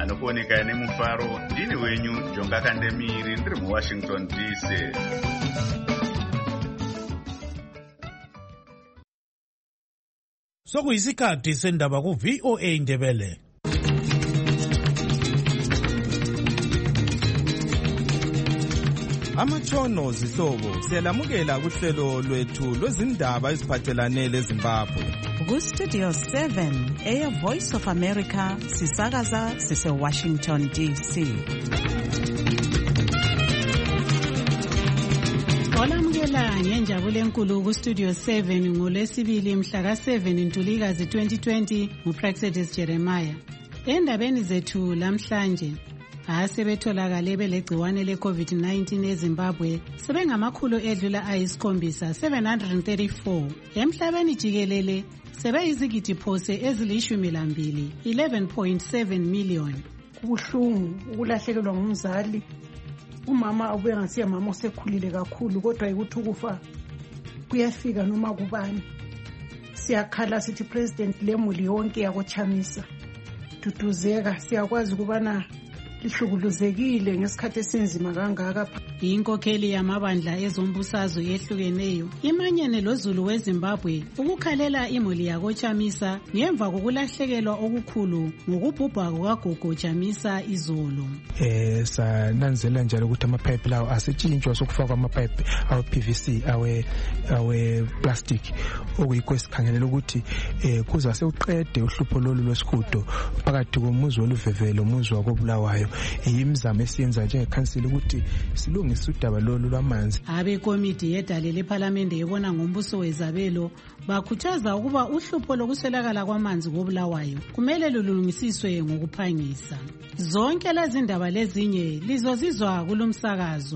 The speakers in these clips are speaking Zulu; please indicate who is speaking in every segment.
Speaker 1: anokuoneka nemufaro. Ndini wenyu Jonga Kandemiri ndiri muWashington DC.
Speaker 2: Sokuyisikhathi sendaba ku VOA Ndebele.
Speaker 3: Amatshono zihlobo siyalamukela kuhlelo lwethu lwezindaba eziphathelane leZimbabwe.
Speaker 4: Ku Studio 7 Air Voice of America sisakaza sise Washington DC.
Speaker 5: Olamukela ngenjabulo enkulu ku Studio 7 ngoLwesibili mhla ka7 Ntulikazi 2020 nguPraxedis Jeremiah. Endabeni zethu lamhlanje asebetholakale belegciwane le-COVID-19 eZimbabwe sebengamakhulu edlula ayisikhombisa 734 emhlabeni jikelele sebeyizigidi phose ezili12 11.7 million.
Speaker 6: Kubuhlungu ukulahlekelwa ngumzali. Umama ubuye ngasiya mama osekhulile kakhulu kodwa ukuthi ukufa kuyafika noma kubani. Siyakhala sithi president lemuli yonke yakoChamisa duduzeka siyakwazi kubana lihlukuluzekile ngesikhathi esinzima kangaka.
Speaker 5: Inkokheli yamabandla ezombusazwe ehlukeneyo imanyene loZulu weZimbabwe ukukhalela imuli yakoChamisa ngemva kokulahlekelwa okukhulu ngokubhubha kukagogo Chamisa izolo.
Speaker 7: Sananzela njalo ukuthi amapipe lawo asetshintshwa sokufakwa amapipe awe PVC awe plastic okuyikho esikhangelela ukuthi kuza sewuqede uhlupho lolu lwesihudo phakathi komuzi woluvevelo umuzi wakobulawayo. Imizamo esiyenza njengekhansili ukuthi silungise udaba lolu lwamanzi.
Speaker 5: Abekomiti yedale lePhalamende ebona ngombuso wezabelo bakhuthaza ukuba uhlupho lokuswelakala kwamanzi kobulawayo kumele lulungisiswe ngokuphangisa. Zonke lezi ndaba lezinye lizozizwa kulomsakazo.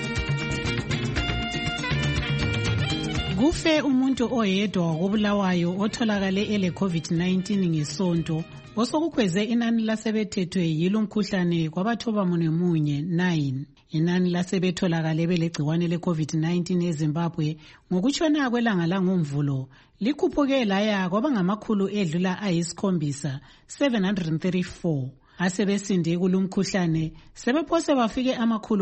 Speaker 5: Kufe umuntu oyedwa kobulawayo otholakale ele COVID-19 ngesonto osokukhweze inani lasebethethwe yilo mkhuhlane kwabathoba munye 9. Inani lasebetholakale belegciwane le-COVID-19 eZimbabwe ngokutshona kwelanga langomvulo likhuphuke laya kwaba ngamakhulu edlula ayisikhombisa 734. Asebesinde kulumkhuhlane sebephose bafike amakhulu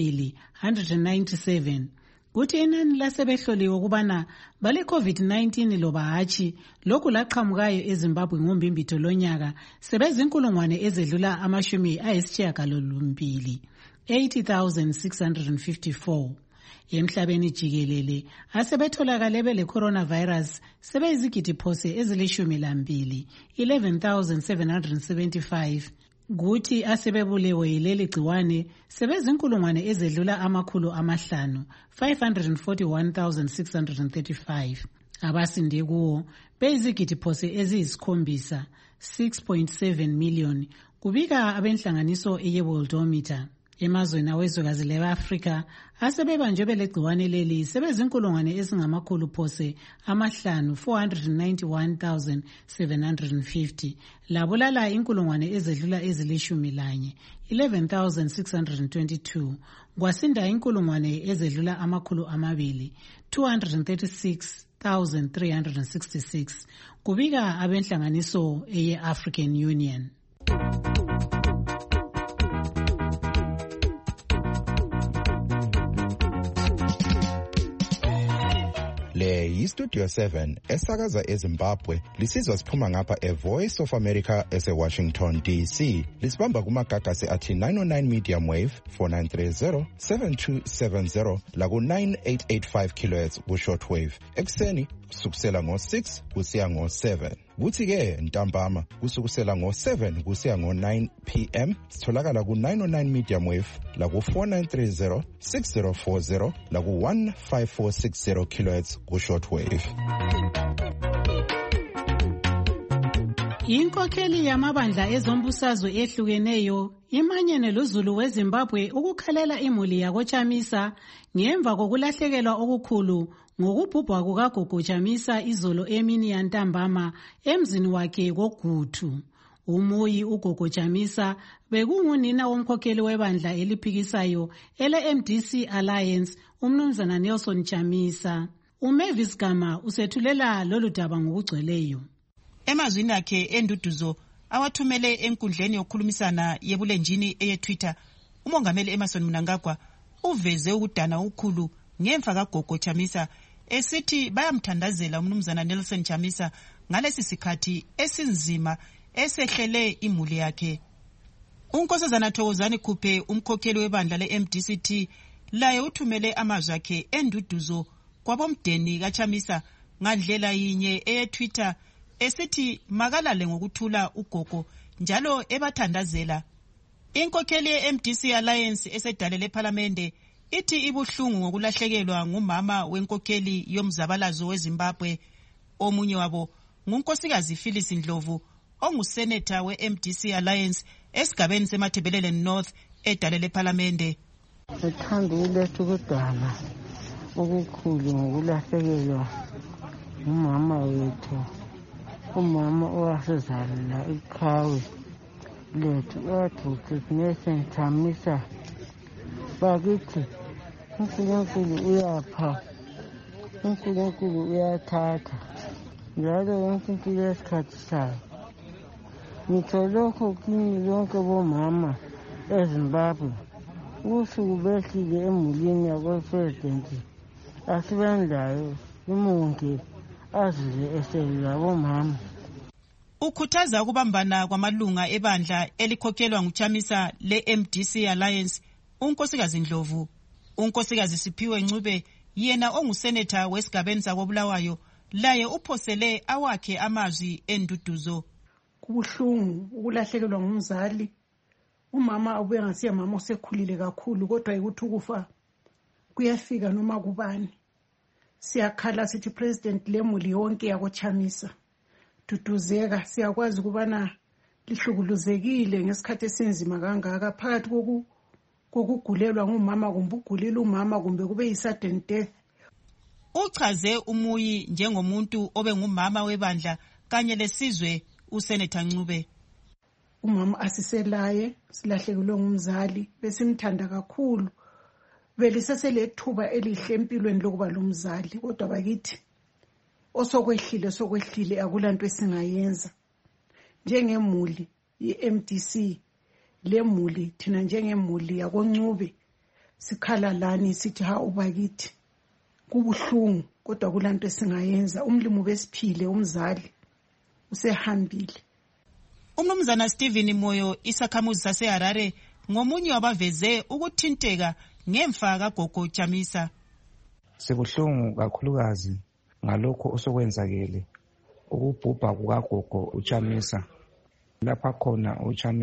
Speaker 5: 197. Kuthi inani lasebehloliwe ukubana bale COVID-19 loba hatshi lokhu laqhamukayo eZimbabwe ngombimbitho lonyaka sebezinkulungwane ezedlula 82 80,654. Emhlabeni jikelele asebetholakale bele coronavirus sebeyizigidi phose ezili12 11,775. Kuthi asebebulewe yileli gciwane sebezinkulungwane ezedlula 500 541,635. Abasinde kuwo beyizigidi phose eziyisikhombisa 6.7 million kubika abenhlanganiso eyeWorldometer. Emazweni awezwekazi le-Afrika asebebanjwe belegciwane leli sebezinkulungwane ezingamakhulu phose 491,750 labulala inkulungwane ezedlula ezili11 11,622 kwasinda inkulungwane ezedlula 236,366 kubika abenhlanganiso eye-African Union.
Speaker 8: Le yiStudio 7 esakaza eZimbabwe lisizwa siphuma ngapha eVoice of America eseWashington DC. Lisibamba kumagagasi athi 909 medium wave 4930 7270 laku 9885 kHz ku shortwave. Ekseni kusukusela ngo6 kusiya ngo7. Kuthi ke ntambama kusukusela ngo7 kusiya ngo9 PM sitholakala ku 909 medium wave la ku 4930 6040 la ku 15460 kHz ku shortwave.
Speaker 5: Inkokheli yamabandla ezombusazwe ehlukeneyo imanyene loZulu weZimbabwe ukukhalela imuli yakoChamisa ngemva kokulahlekelwa okukhulu ngokubhubha kukagogo Chamisa izolo emini yantambama emzini wakhe koGuthu. Umuyi ugogo Chamisa bekungunina womkhokheli webandla eliphikisayo ele-MDC Alliance umnumzana Nelson Chamisa. Mavis Gama usethulela lolu daba ngokugcweleyo.
Speaker 9: Emazwini akhe enduduzo awathumele enkundleni yokukhulumisana yebulenjini eyeTwitter, uMongameli Emmerson Mnangagwa uveze ukudana ukukhulu ngemva kaGogo Chamisa esithi bayamthandazela umnumzana Nelson Chamisa ngalesi sikhathi esinzima esehlele imuli yakhe. Unkosazana Thokozani Khuphe, umkhokheli webandla le-MDCT, laye uthumele amazwi akhe enduduzo kwabomdeni kaChamisa ngandlela yinye eyeTwitter esithi makalale ngokuthula ugogo njalo ebathandazela. Inkokheli ye-MDC Alliance esedalele ePhalamende ithi ibuhlungu ngokulahlekelwa ngumama wenkokheli yomzabalazo weZimbabwe. Omunye wabo ngunkosikazi Phyllis Ndlovu, onguseneta we-MDC Alliance esigabeni seMathebelele North edalele ePhalamende.
Speaker 10: Sithanda ukuletha ukudana okukhulu ngokulahlekelwa umama wethu, umama owasezalela iqhawe lethu uDr. Nelson Chamisa. Bakithi uNkulunkulu uyapha, uNkulunkulu uyathatha, njalo yonke into yesikhathi sayo. Ngitho lokho kini lonke bomama eZimbabwe, usuku behlile emulini yakwepresidenti asibendayo imunge azize eselula bomama.
Speaker 9: Ukhuthaza ukubambana kwamalunga ebandla elikhokhelwa nguChamisa le-MDC Alliance. Unkosikazi Ndlovu, unkosikazi Siphiwe Ncube, yena onguseneta wesigabeni sakobulawayo, laye uphosele awakhe amazwi enduduzo.
Speaker 6: Kubuhlungu ukulahlekelwa ngumzali. Umama ubuye ngasiya mama osekhulile kakhulu, kodwa ukuthi ukufa kuyafika noma kubani. Siyakhala sithi president lemuli yonke yakoChamisa, duduzeka, siyakwazi ukubana lihlukuluzekile ngesikhathi esinzima kangaka phakathi kokugulelwa ngumama kumbe ugulile umama kumbe kube yi-sudden death.
Speaker 9: Uchaze umuyi njengomuntu obengumama webandla kanye lesizwe useneta Ncube.
Speaker 6: Umama asiselaye, silahlekelwe ngumzali, besimthanda kakhulu. Beliseselethuba elihle empilweni lokuba lomzali, kodwa bakithi osokwehlile akulanto esingayenza. Njengemuli ye-MDC, lemuli thina njengemuli yakoNcube sikhala lani sithi ha ubakithi kubuhlungu, kodwa kulanto esingayenza. Umlimo besiphile, umzali usehambile.
Speaker 9: Umnumzana Stephen Moyo, isakhamuzi saseHarare, ngomunye wabaveze ukuthinteka ngemfa kaGogo Chamisa.
Speaker 11: Sekuhlungu kakhulukazi ngalokho osokwenzakele ukubhubha kukaGogo uChamisa. Lapha khona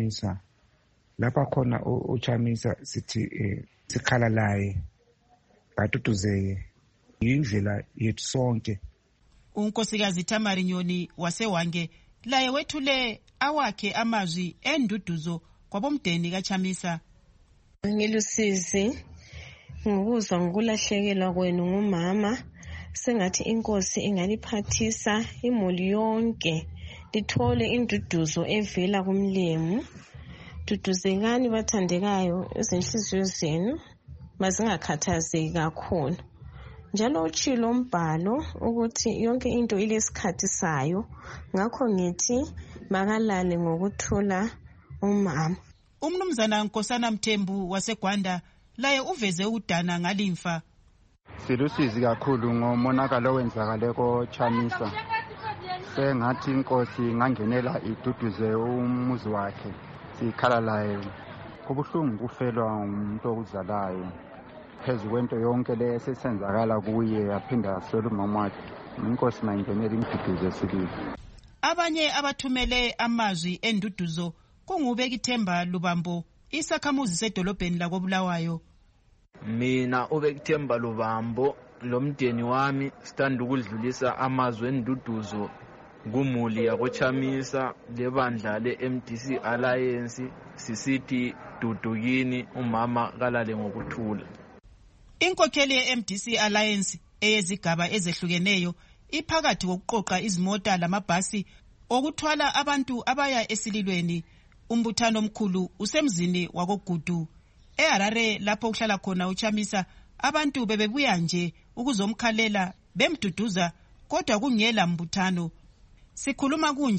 Speaker 11: uChamisa sithi sikhala laye baduduzeke indlela yethu sonke.
Speaker 9: Unkosikazi Tamari Nyoni waseWange laye wethule awakhe amazwi enduduzo kwabomdeni kaChamisa.
Speaker 12: Ngilusizi ngokuzwa ngokulahlekelwa kwenu ngumama. Sengathi inkosi ingaliphathisa imuli yonke lithole induduzo evela kumlemu. Duduzekani bathandekayo, izinhliziyo zenu mazingakhathazeki kakhulu. Njalo utshilo umbhalo ukuthi yonke into ilesikhathi sayo, ngakho ngithi makalale ngokuthula umama.
Speaker 9: Umnumzana Nkosana Mthembu waseGwanda laye uveze ukudana ngalimfa.
Speaker 13: Silusizi kakhulu ngomonakalo owenzakale koChamisa. Sengathi inkosi ngangenela iduduze umuzi wakhe, sikhala laye. Kubuhlungu kufelwa umuntu okuzalayo. Phezu kwento yonke le esensenzakala kuye yaphinda aswela umama wakhe, inkosi mayingenela imduduze sibili.
Speaker 9: Abanye abathumele amazwi enduduzo kungubekithemba Lubambo, isakhamuzi sedolobheni lakobulawayo.
Speaker 14: Mina ubekithemba Lubambo lomdeni wami sithanda ukudlulisa amazwi enduduzo kumuli yakoChamisa lebandla le-MDC Alliance sisithi dudukini umama kalale ngokuthula. Inkokheli ye-MDC Alliance eyezigaba ezehlukeneyo iphakathi kokuqoqa izimota lamabhasi okuthwala abantu abaya esililweni. Umbuthano omkhulu usemzini wakoGudu eHarare lapho kuhlala khona uChamisa. Abantu bebebuya nje ukuzomkhalela bemduduza, kodwa kungela mbuthano. Sikhuluma kunje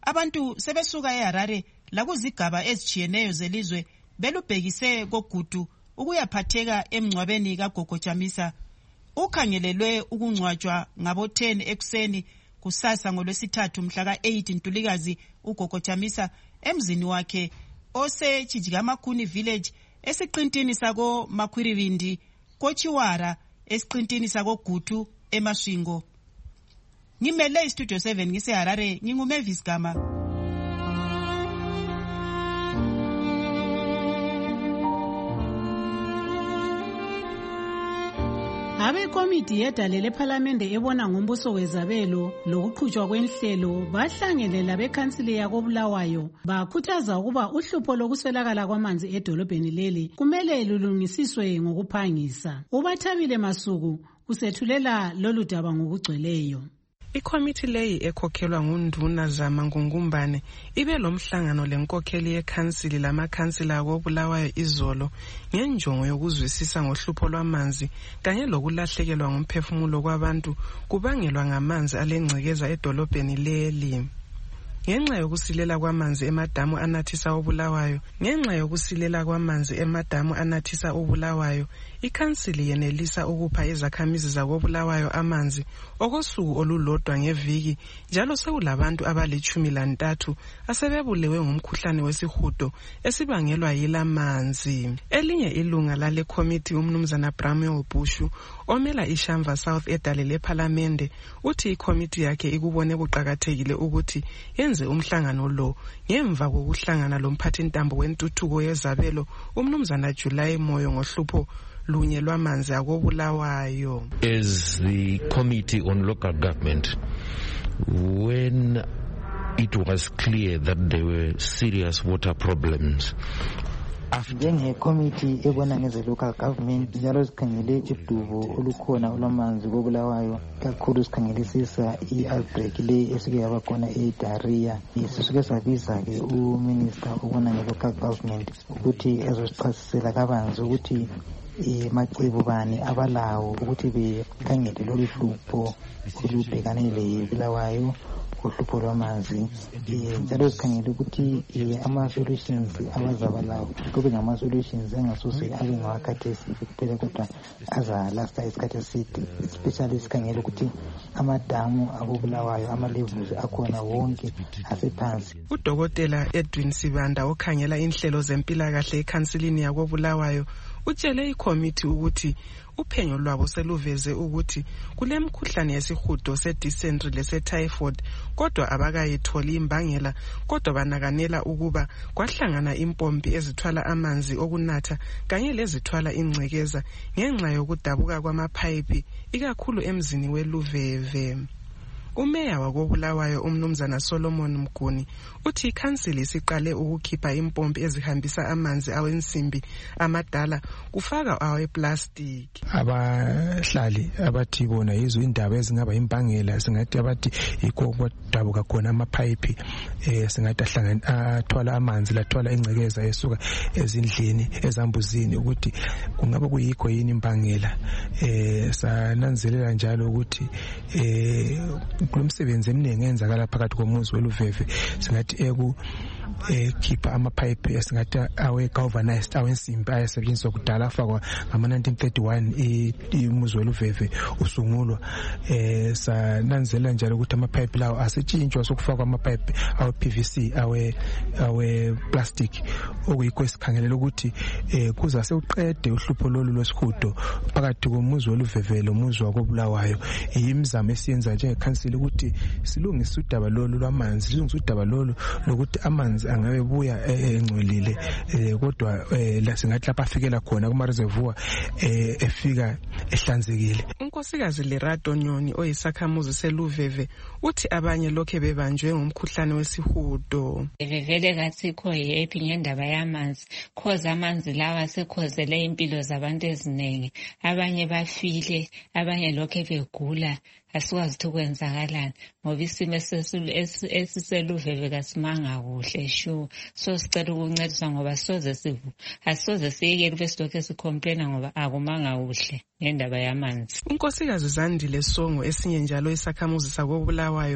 Speaker 9: abantu sebesuka eHarare lakuzigaba ezitshiyeneyo zelizwe belubhekise kogudu ukuyaphatheka emngcwabeni kaGogo Chamisa. Ukhangelelwe ukungcwatshwa ngabo 10 ekuseni kusasa ngolwesithathu mhla ka-8 Ntulikazi uGogo Chamisa emzini wakhe oseChijikamakhuni village esiqintini sako Makhwirivindi koChiwara esiqintini sako Gutu eMasvingo. Ngimele iStudio 7 ngiseHarare, nginguMavis Gama.
Speaker 5: Abekomiti yedale lephalamende ebona ngombuso wezabelo lokuqhutshwa kwenhlelo bahlangene labekhansili yakoBulawayo bakhuthaza ukuba uhlupho lokuswelakala kwamanzi edolobheni leli kumele lulungisiswe ngokuphangisa. uBathabile Masuku usethulela lolu daba ngokugcweleyo.
Speaker 15: Ikomiti leyi ekhokhelwa nguNduna Zama Ngungumbane ibe lomhlangano lenkokheli yekhansili lamakhansila akoBulawayo izolo ngenjongo yokuzwisisa ngohlupho lwamanzi kanye lokulahlekelwa ngumphefumulo kwabantu kubangelwa ngamanzi alengcekeza edolobheni leli. Ngenxa yokusilela kwamanzi emadamu anathisa uBulawayo, ikhansili yenelisa ukupha izakhamizi zakoBulawayo amanzi okosuku olulodwa ngeviki, njalo sekulabantu abali-13 asebebulewe ngumkhuhlane wesihudo esibangelwa yilamanzi. Elinye ilunga lale komiti umnumzana Bramwell Bushu omela iShamva South edale lephalamende uthi ikomiti yakhe ikubone kuqakathekile ukuthi yenze umhlangano lo ngemva kokuhlangana lomphathintambo wentuthuko yezabelo umnumzana July Moyo ngohlupho lunye lwamanzi akoBulawayo.
Speaker 16: As the Committee on Local Government, when it was clear that there were serious water problems,
Speaker 17: njengekomiti ebona ngeze local government njalo sikhangele idubo olukhona olwamanzi koBulawayo, kakhulu sikhangelisisa i-outbreak le esike yaba khona eDaria. Sisuke sabiza ke uminister obona nge-local government ukuthi ezosichasisela kabanzi ukuthi macebo bani abalawo ukuthi bekhangele lolu hlupho olubhekane leBulawayo uhlupho lwamanzi, njalo sikhangele ukuthi ama-solutions abazabalawo kube ngama-solutions engasose abe ngawakhathesi kuphela kodwa azalasta isikhathi eside, especially sikhangele ukuthi amadamu akoBulawayo ama-levels akhona wonke asephansi.
Speaker 15: Udokotela Edwin Sibanda okhangela inhlelo zempilakahle ekhansilini yakoBulawayo utshele ikomiti ukuthi uphenyo lwabo seluveze ukuthi kulemkhuhlane yesihudo se-dysentery lese-typhoid kodwa abakayitholi imbangela, kodwa banakanela ukuba kwahlangana impompi ezithwala amanzi okunatha kanye lezithwala ingcekeza ngenxa yokudabuka kwamaphayiphi ikakhulu emzini weLuveve. Umeya wakoBulawayo umnumzana Solomon Mguni uthi ikhansili siqale ukukhipha impompi ezihambisa amanzi awensimbi amadala kufaka aweplastic.
Speaker 7: Abahlali abathi bona yizo indaba ezingaba imbangela, singathi abathi yikho kwadabuka khona amaphayiphi singathi athwala amanzi lathwala ingcekeza esuka ezindlini ezambuzini, ukuthi kungaba kuyikho yini imbangela. Sananzelela njalo ukuthi kulomsebenzi eminingi enzakala phakathi komuzi weLuveve, singathi khipha amaphayiphi esingathi awe-galvanized awensimbi ayesetshenziswa kudala afakwa ngama-1931 umuzi weLuveve usungulwa. Sananzelela njalo ukuthi amaphayiphi lawo asetshintshwa sokufakwa amaphayiphi awe-PVC awe-plastic, okuyikho esikhangelela ukuthi kuza sekuqede uhlupho lolu lwesihudo phakathi komuzi weLuveve lomuzi wakoBulawayo. Imizamo esiyenza njengekhansili ukuthi silungise udaba lolu lwamanzi, silungise udaba lolu lokuthi amanzi angabe buya engcolile, kodwa la singathi lapha afikela khona kuma-reservoir efika ehlanzekile.
Speaker 15: Unkosikazi Lerato Nyoni oyisakhamuzi seLuveve uthi abanye lokhe bebanjwe ngumkhuhlane wesihudo.
Speaker 18: Vele kasikho happy ngendaba yamanzi, khoza amanzi lawa sekhozele impilo zabantu eziningi, abanye bafile, abanye lokhe begula, asikwazi ukuthi kwenzakalani ngoba isimo esiseLuveve kasimanga kuhle shu. So sicela ukuncediswa ngoba asoze siyekele besilokhu esicomplaina ngoba akumanga kuhle ngendaba yamanzi.
Speaker 15: Unkosikazi Zandile Songo esinye njalo isakhamuzi sakoBulawayo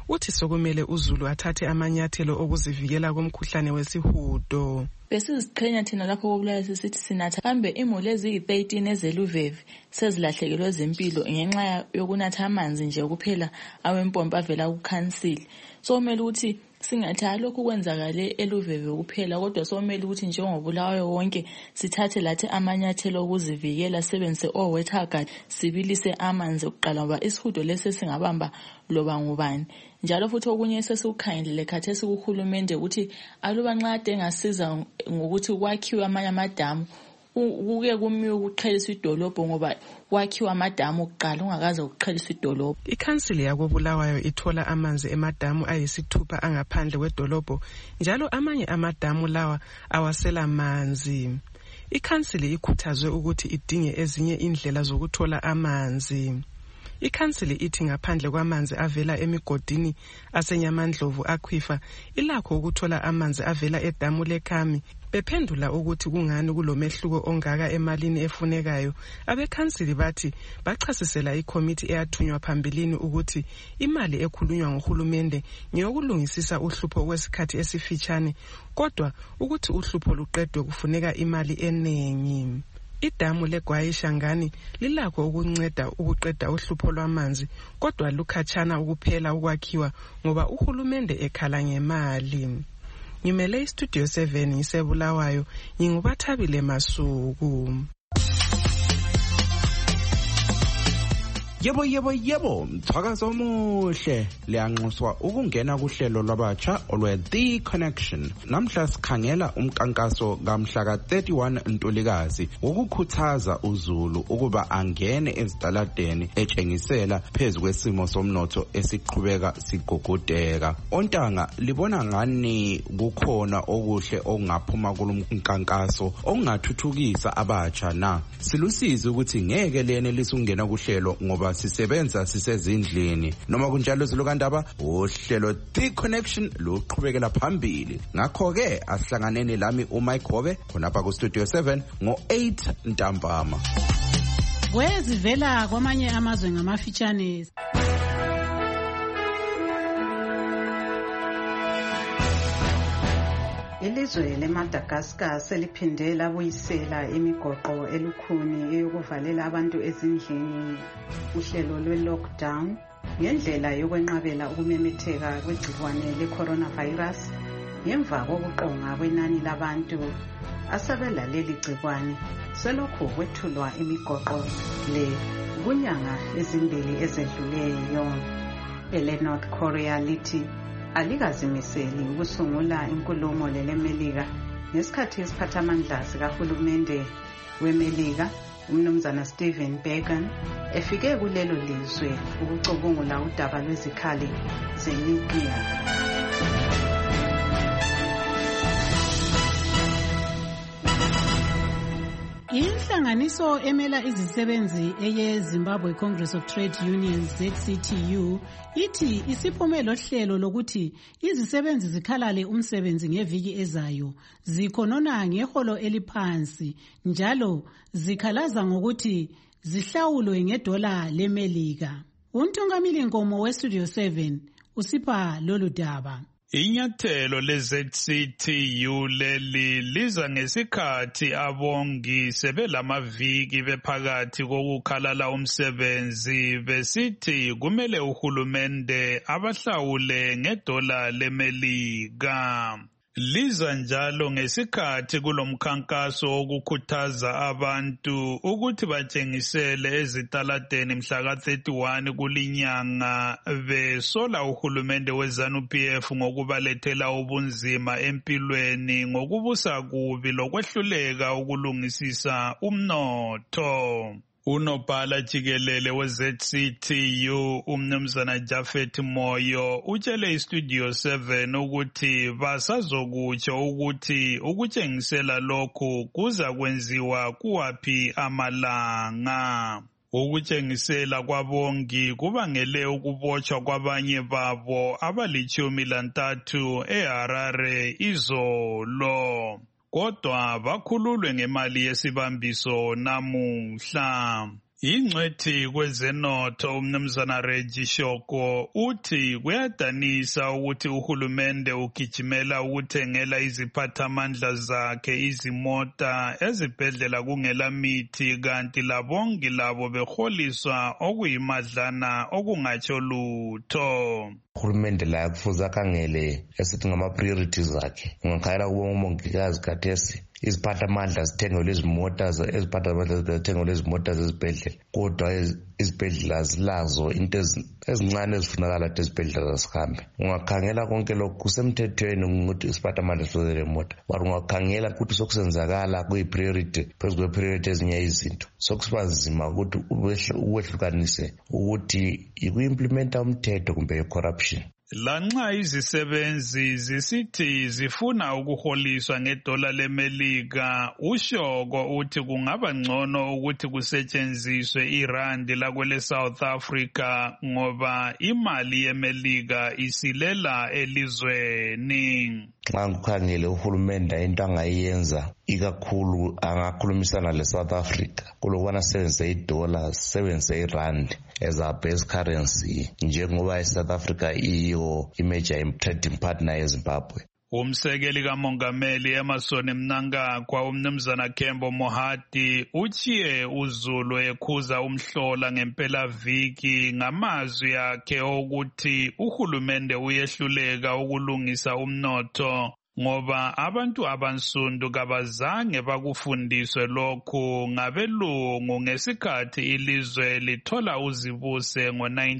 Speaker 15: uthi sokumele uZulu athathe amanyathelo okuzivikela kumkhuhlane wesihudo.
Speaker 19: Besiziqhenya thina lapho koBulawayo sisithi sinatha kambe imuli eziyi-13 ezeluveve sezilahlekelwe zempilo ngenxa yokunatha amanzi nje kuphela awempompi avela kukhansili. Somele ukuthi singathi lokhu kwenzakale eluveve kuphela, kodwa somele ukuthi njengobulawayo wonke sithathe lathi amanyathelo okuzivikela, sebenzise owethagat, sibilise amanzi okuqala ngoba isihudo lesi singabamba loba ngubani. Njalo futhi okunye sesikukhangelele khathesi kuhulumende ukuthi aluba nxa ade ngasiza ngokuthi kwakhiwe amanye amadamu, kuke kumiwe ukuqhelisa idolobho ngoba kwakhiwa amadamu okuqala ungakaze ukuqhelisa idolobho.
Speaker 15: Ikhansili yakoBulawayo ithola amanzi emadamu ayisithupha angaphandle kwedolobho, njalo amanye amadamu lawa awasela manzi. Ikhansili ikhuthazwe ukuthi idinge ezinye indlela zokuthola amanzi. Ikhansili ithi ngaphandle kwamanzi avela emigodini aseNyamandlovu akhwifa, ilakho ukuthola amanzi avela edamu leKhami. Bephendula ukuthi kungani kulomehluko ongaka emalini efunekayo, abekhansili bathi bachasisela ikomiti eyathunywa phambilini ukuthi imali ekhulunywa nguhulumende ngeyokulungisisa uhlupho kwesikhathi esifitshane, kodwa ukuthi uhlupho luqedwe kufuneka imali enengi. Idamu leGwayishangani lilakho ukunceda ukuqeda uhlupho lwamanzi, kodwa lukhatshana ukuphela ukwakhiwa ngoba uhulumende ekhala ngemali. Ngimele iStudio 7 ngiseBulawayo, nginguBathabile Masuku.
Speaker 8: Yebo, mthakazo omuhle. Liyanxuswa ukungena kuhlelo lwabatsha olwe The Connection. Namhla sikhangela umkankaso kamhla ka-31 Ntulikazi wokukhuthaza uZulu ukuba angene ezitaladeni etshengisela phezu kwesimo somnotho esiqhubeka sigugudeka. Ontanga, libona ngani kukhona okuhle okungaphuma kulomkankaso okungathuthukisa abatsha na? Silusizi ukuthi ngeke lene lisungena kuhlelo ngoba sisebenza sisezindlini. Noma kunjalo zilokandaba, uhlelo The Connection luqhubekela phambili. Ngakho-ke asihlanganeni lami uMike Hobe khonapha kuStudio 7 ngo-8 ntambama.
Speaker 5: Kwezivela kwamanye amazwe ngamafitshane. Ilizwe leMadagascar seliphinde labuyisela imigoqo elukhuni eyokuvalela abantu ezindlini uhlelo lwe-lockdown ngendlela yokwenqabela ukumemetheka kwegciwane le-coronavirus ngemva kokuqonga kwenani labantu asabela leli gciwane. Selokhu kwethulwa imigoqo le kunyanga ezimbili ezedluleyo. Ele-North Korea lithi alikazimiseli ukusungula inkulumo leleMelika ngesikhathi isiphathamandla sikahulumende weMelika umnumzana Stephen Biegun efike kulelo lizwe ukucubungula udaba lwezikhali zenyukliya. Inhlanganiso emela izisebenzi eye-Zimbabwe Congress of Trade Unions ZCTU ithi isiphumelo hlelo lokuthi izisebenzi zikhalale umsebenzi ngeviki ezayo zikhonona ngeholo eliphansi njalo zikhalaza ngokuthi zihlawulwe ngedola leMelika. Untungamili Nkomo weStudio 7 usipha lolu daba.
Speaker 20: Inyathelo le-ZCTU leli liza ngesikhathi abongi sebelamaviki bephakathi kokukhalala umsebenzi besithi kumele uhulumende abahlawule ngedola leMelika. Liza njalo ngesikhathi kulomkhankaso wokukhuthaza abantu ukuthi batshengisele ezitaladeni mhla ka-31 kulinyanga besola uhulumende weZANU-PF ngokubalethela ubunzima empilweni ngokubusa kubi lokwehluleka ukulungisisa umnotho. Unobhala jikelele we-ZCTU umnumzana Japhet Moyo utshele iStudio 7 ukuthi basazokutsho ukuthi ukutshengisela lokhu kuza kwenziwa kuwaphi amalanga. Ukutshengisela kwabongi kubangele ukubotshwa kwabanye babo abali-13 eHarare izolo. Kodwa bakhululwe ngemali yesibambiso namuhla. Ingcwethi kwezenotho umnumzana Reggie Shoko uthi kuyadanisa ukuthi uhulumende ugijimela ukuthengela iziphathamandla zakhe izimota ezibhedlela kungela mithi kanti labongi labo beholiswa okuyimadlana okungatsho lutho.
Speaker 21: Uhulumende la kufuze akhangele esithi ngama-priorities akhe. Ungakhayela kubo umongikazi khathesi iziphathamandla zithengelwe izimota zithengelwe izimota zezibhedlela kodwa izibhedlela zilazo into ezincane ezifunakala ukuthi izibhedlela zisihambe. Ungakhangela konke lokhu kusemthethweni ukuthi isiphathamandla sifuzele imota, but ungakhangela ukuthi sokusenzakala kuyi-priority phezu kwe-priority ezinye izinto sokusiba nzima ukuthi uwehlukanise ukuthi iku-implementa umthetho kumbe i-corruption.
Speaker 20: Lanxa izisebenzi zisithi zifuna ukuholiswa ngedola leMelika, uShoko uthi kungaba ngcono ukuthi kusetshenziswe irandi lakwele South Africa ngoba imali yeMelika isilela elizweni.
Speaker 21: Xa ngikhangele uhulumende into angayenza ikakhulu angakhulumisana le-South Africa kulokubana sebenzise idola sebenzise irandi as our base currency njengoba i-South Africa iyo i-major trading partner yeZimbabwe.
Speaker 20: Umsekeli kamongameli Emmerson Mnangagwa umnumzana Kembo Mohadi uchiye uZulu ekhuza umhlola ngempela viki ngamazwi akhe ukuthi uhulumende uyehluleka ukulungisa umnotho ngoba abantu abansundu kabazange bakufundiswe lokhu ngabelungu ngesikhathi ilizwe lithola uzibuse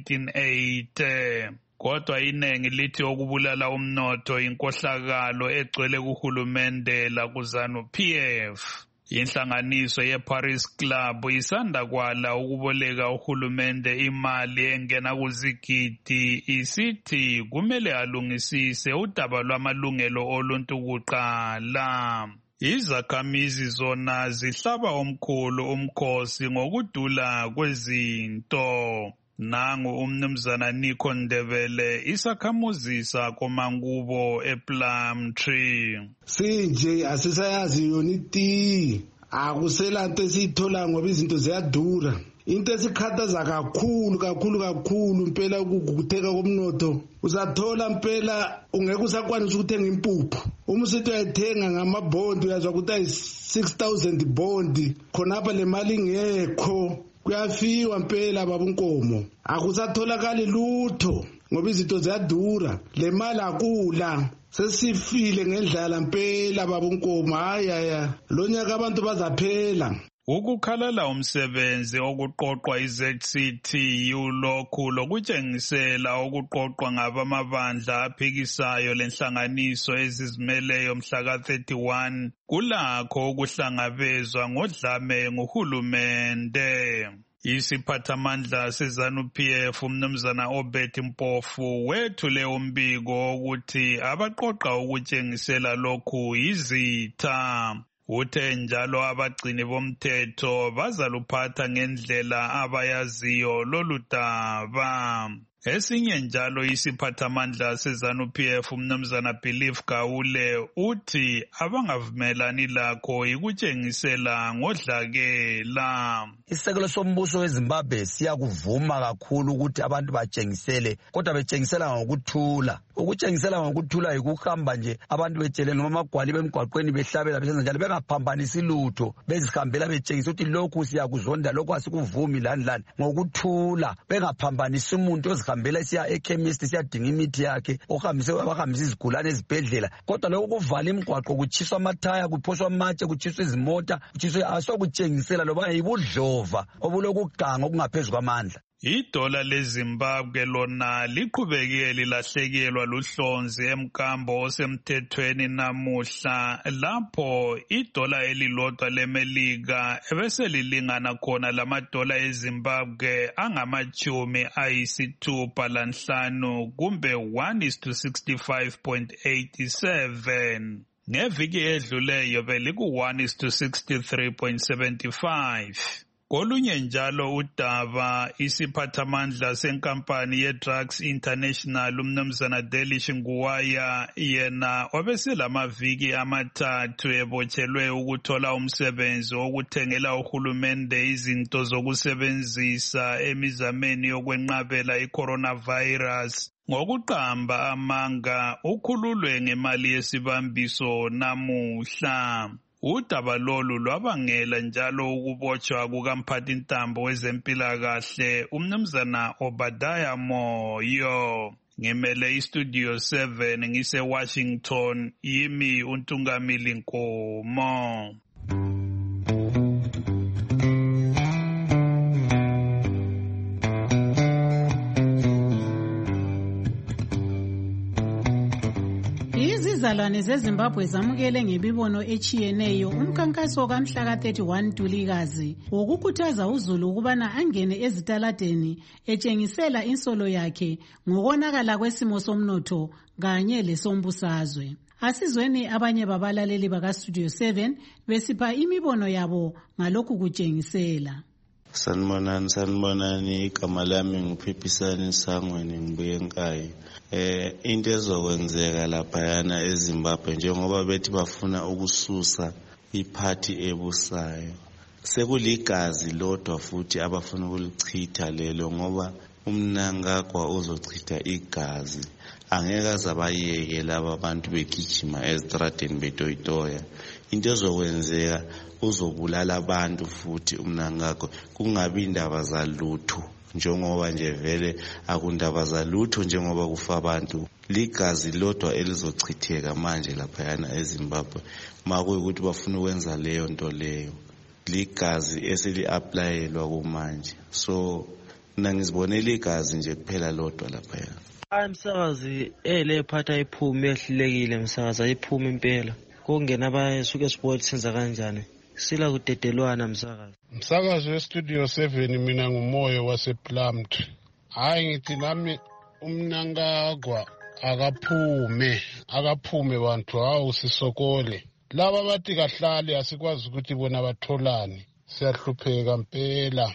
Speaker 20: ngo-1980. Kodwa inengi lithi okubulala umnotho inkohlakalo egcwele kuhulumende lakuZANU-PF. Inhlanganiso yeParis Club isanda kwala ukuboleka uhulumende imali engena kuzigidi isithi kumele alungisise udaba lwamalungelo oluntu kuqala. Izakhamizi zona zihlaba omkhulu umkhosi ngokudula kwezinto. Nangu umnumzana Nico Ndebele isakhamuzi sakoMangubo ePlumtree.
Speaker 22: Sinje asisayazi yona iti akusela into esithola ngoba izinto ziyadura. Into esikhathaza kakhulu impela ukugugutheka komnotho. Uzathola impela ungeke usakwanisa ukuthenga impuphu. Uma usithi uyayithenga ngamabond uyazwa ukuthi ayi 6000 bond khonapha le mali ngekho. Kuyafiwa impela babunkomo akusatholakali lutho ngoba izinto ziyadura le mali akula sesifile ngendlala impela babunkomo hayaya lo nyaka abantu bazaphela.
Speaker 20: Ukukhalala umsebenzi okuqoqwa iZCTU lokhu lokutshengisela okuqoqwa ngabamabandla aphikisayo lenhlanganiso ezizimeleyo mhla ka-31 kulakho ukuhlangabezwa ngodlame nguhulumende. Isiphathamandla seZANU-PF umnumzana Obert Mpofu wethule umbiko ukuthi abaqoqa ukutshengisela lokhu yizitha. Uthe njalo abagcini bomthetho bazaluphatha ngendlela abayaziyo lolu daba. Esinye njalo isiphathamandla seZANU-PF umnumzana Belief Gawule uthi abangavumelani lakho ikutshengisela ngodlakela.
Speaker 23: Isekelo sombuso weZimbabwe siyakuvuma kakhulu ukuthi abantu batshengisele kodwa betshengisela ngokuthula. Ukutshengisela ngokuthula yikuhamba nje abantu betshele noma amagwali bemgwaqweni behlabela besenza njalo bengaphambanisi lutho bezihambela betshengisa ukuthi lokhu siyakuzonda lokhu asikuvumi lani ngokuthula bengaphambanisi umuntu ozihambela siya ekhemist siyadinga imithi yakhe bahambisa izigulane ezibhedlela kodwa lokhu kuvala imigwaqo kutshiswa amathaya kuphoswa amatshe kutshiswa izimota kutshiswa asokutshengisela loba yibudlova obulokuganga okungaphezu kwamandla.
Speaker 20: Idola leZimbabwe lona liqhubeke lilahlekelwa luhlonzi emkambo osemthethweni namuhla lapho idola elilodwa leMelika ebeselilingana khona lamadola eZimbabwe angama-65 kumbe 1:65.87. Ngeviki edluleyo beliku 1:63.75. Kolunye njalo udaba isiphathamandla senkampani ye-Drugs International umnumzana Delish Nguwaya yena obeselamaviki amathathu ebotshelwe ukuthola umsebenzi wokuthengela uhulumende izinto zokusebenzisa emizameni yokwenqabela i-coronavirus. Ngokuqamba amanga ukhululwe ngemali yesibambiso namuhla. Udaba lolu lwabangela njalo ukubotshwa kukamphathintambo wezempilakahle umnumzana Obadiah Moyo. Ngimele iStudio 7 ngise-Washington, yimi uNtungamili Nkomo.
Speaker 5: Izizalwane zeZimbabwe zamukele ngemibono etshiyeneyo umkhankaso kamhla ka-31 Ntulikazi wokukhuthaza uzulu ukubana angene ezitaladeni etshengisela insolo yakhe ngokonakala kwesimo somnotho kanye lesombusazwe. Asizweni abanye babalaleli bakaStudio 7 besipha imibono yabo ngalokhu kutshengisela.
Speaker 1: Sanibonani igama lami nguPhiphisani Sangweni ngibuye eNkayi. Into ezokwenzeka laphayana eZimbabwe njengoba bethi bafuna ukususa iphathi ebusayo, sekuligazi lodwa futhi abafuna ukulichitha lelo, ngoba uMnangagwa uzochitha igazi. Angeke azabayeke laba bantu begijima ezitradeni betoyitoya. Into ezokwenzeka uzobulala abantu futhi uMnangagwa, kungabi indaba zalutho njengoba nje vele akundaba zalutho njengoba kufa abantu. Ligazi lodwa elizochitheka manje laphayana eZimbabwe makuyukuthi bafuna ukwenza leyo nto leyo. Ligazi eseli-aplayelwa kumanje, so mina ngizibonela igazi nje kuphela lodwa laphayana.
Speaker 2: Msakazi lephatha iphume ehlulekile, msakazi ayiphume impela. Kungena abasuke sport senza kanjani? Sila kudedelwana msakazi.
Speaker 22: Msakazi weStudio 7 mina nguMoyo wasePlumtree. Hayi ngithi nami uMnangagwa akaphume bantu, hawu sisokole. Laba bathi kahlali asikwazi ukuthi bona batholani. Siyahlupheka mpela.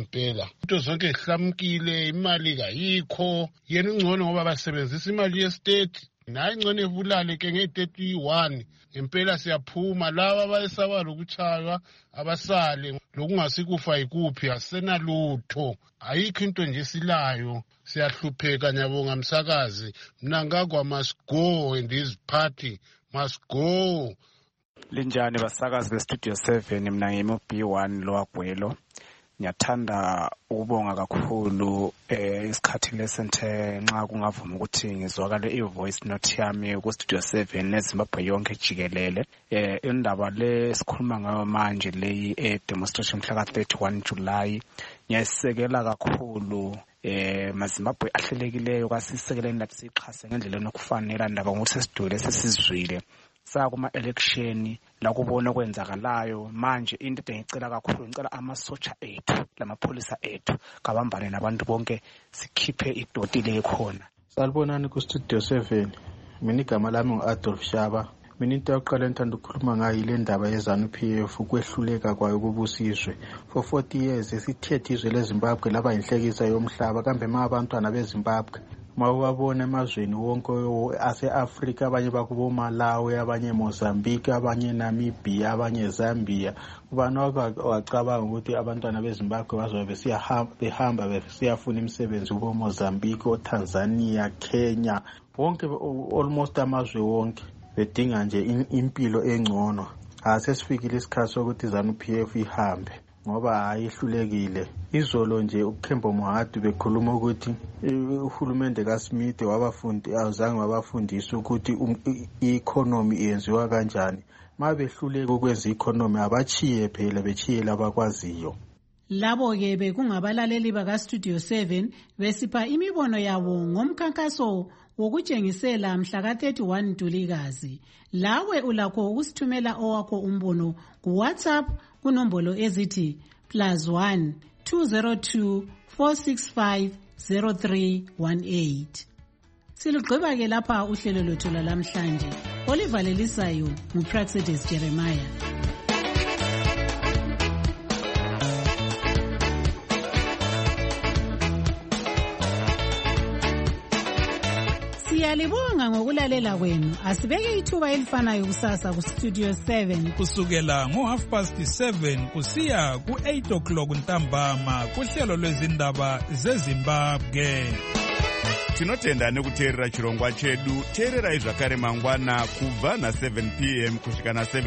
Speaker 22: Into zonke zihlamukile, imali kayikho. Yena ungcono ngoba basebenzisa imali ye-state. Naye ngcono evulale ke nge-31. Impela siyaphuma, laba bayesaba lokuchaywa abasale lokungasikufa ikuphi asenalutho. Ayikho into nje silayo. Siyahlupheka nyabonga msakazi. Mnangagwa must go and his party must go.
Speaker 3: Linjani basakazi beStudio 7, mina ngimo B1 loWagwelo. Ngiyathanda ukubonga kakhulu isikhathi lesenthe nxa kungavuma ukuthi ngizwakale ivoice note yami kuStudio 7 neZimbabwe yonke jikelele. Indaba le sikhuluma ngayo manje leyi demonstration mhla ka-31 July ngiyayisekela kakhulu. MaZimbabwe ahlelekileyo kasisekeleni lathi sixhase ngendlela enokufanele ndaba ngokuthi sesidwele sesizwile sakuma-election la kubona kwenzakalayo manje. Into engicela kakhulu, ngicela amasotsha ethu lamapholisa ethu kabambane nabantu bonke sikhiphe idoti le khona.
Speaker 24: Salibonani kuStudio 7, mina igama lami ngu-Adolf Shaba. Mina into yokuqala engithanda ukukhuluma ngayo ile ndaba yeZANU-PF ukwehluleka kwayo kubusizwe. For 40 years esithethe izwe leZimbabwe laba yinhlekisa yomhlaba, kambe abantwana beZimbabwe mawabona emazweni wonke ase-Afrika, abanye bakubo Malawi, abanye Mozambique, abanye Namibia, abanye Zambia. Ubani wacabanga ukuthi abantwana beZimbabwe bazobe behamba besiyafuna imisebenzi kubo Mozambique, oTanzania, Kenya, wonke almost amazwe wonke bedinga nje impilo engcono. Sesifikile isikhathi sokuthi ZANU-PF ihambe ngoba ayihlulekile. Izolo nje uKhembo Mohadu bekhuluma ukuthi uhulumende kaSmith awuzange wabafundisa ukuthi i-economy yenziwa kanjani. Mabehluleka ukwenza i-economy abachiye phela, bechiyela abakwaziyo.
Speaker 5: Labo-ke bekungabalaleli bakaStudio 7 besipha imibono yabo ngomkhankaso wokutshengisela mhla ka-31 Ntulikazi. Lawe ulakho ukusithumela owakho umbono kuWhatsApp kunombolo ezithi +1 202 465 0318. Silugqiba-ke lapha uhlelo lwethu lamhlanje. Olivalelisayo nguPraxedis Jeremiah. Siyabonga ngokulalela kwenu. Asibeke ithuba elifanayo kusasa ku Studio 7
Speaker 20: kusukela ngo7:30 kusiya ku8 ntambama kuhlelo lwezindaba zeZimbabwe.
Speaker 4: Tinotenda nekuteerera chirongwa chedu. Teererai zvakare mangwana kubva na7 p.m. kusvika na7